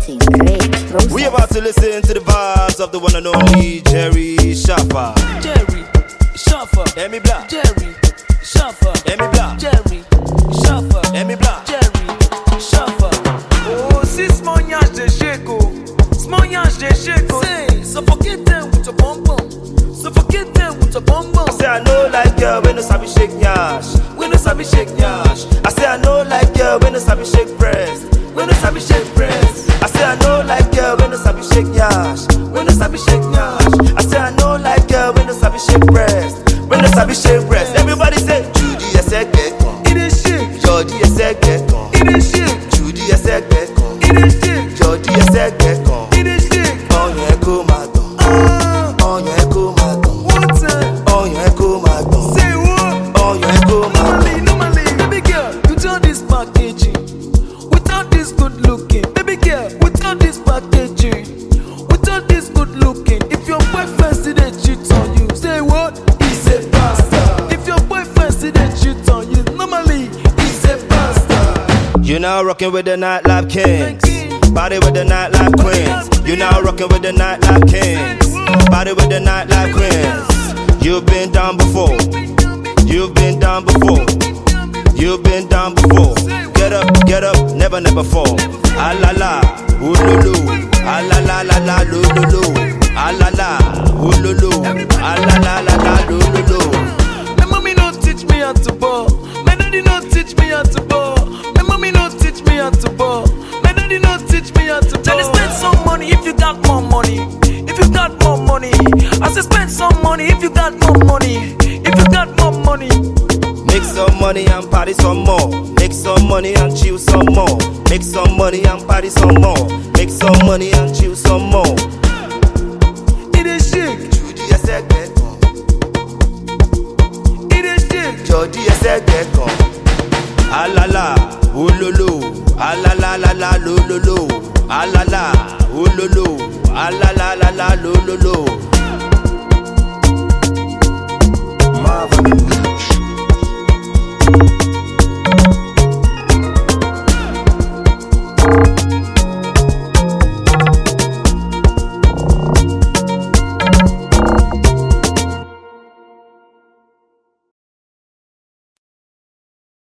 Representing Red Process. We about to listen to the vibes of the one and only Jerry Shaffer. Jerry Shaffer. Emi Black. Jerry Shaffer. Emi Black. Jerry Shaffer. Emi Black. Jerry Shaffer. Oh, see small nyash they shake oh. Small nyash they shake oh. Say, suffocate them with your bum bum. Suffocate them with your bum bum. I say I know like girl when no sabi shake nyash. We no sabi shake nyash. I say I know like girl when no sabi shake breast. We no sabi shake breast. I say I know like girl when no sabi shake nyash. We no sabi shake nyash. I say I know like girl when no sabi shake breast. When no sabi shake breast. Everybody say Judy Esegbe. It is shake. Jody Esegbe. It is shake. Judy Esegbe. It is shake. Jody Esegbe. It is shake. Ọyàn ẹ kó máa tàn. Ọyàn ẹ kó máa tàn. What time? Ọyàn ẹ kó máa tàn. Say what? Ọyàn ẹ kó máa tàn. Normally, baby girl, without this packaging, without this good looking, baby girl, without this packaging, without this good looking, if your boyfriend see they cheat on you, say what? He's a bastard. If your boyfriend see they cheat on you, normally he's a bastard. You now rocking with the nightlife kings. Body with the nightlife queens. You now rocking with the nightlife kings. Body with the nightlife queens. You've been down before. You've been down before. You've been down before. Get up, never, never fall. Ah la la, ooh lulu. Ah la la la la, lulu. Ah la la, ooh lulu. Ah la la la la, lulu. My mommy no teach me how to ball. My daddy no teach me how to ball. My mommy no teach me how to ball. My daddy no teach me how to ball. Then spend some money if you got more money. If you got more money, I say spend some money if you got more money. If you got more money. Make some money and party some more. Make some money and chill some more. Make some money and party some more. Make some money and chill some more. It is shake. Judy Esegbe. It is shake. Jody Esegbe. Ah la la, ooh lulu. Ah la la la la, lulu. Ah la la, ooh lulu. Ah la la la la, lulu.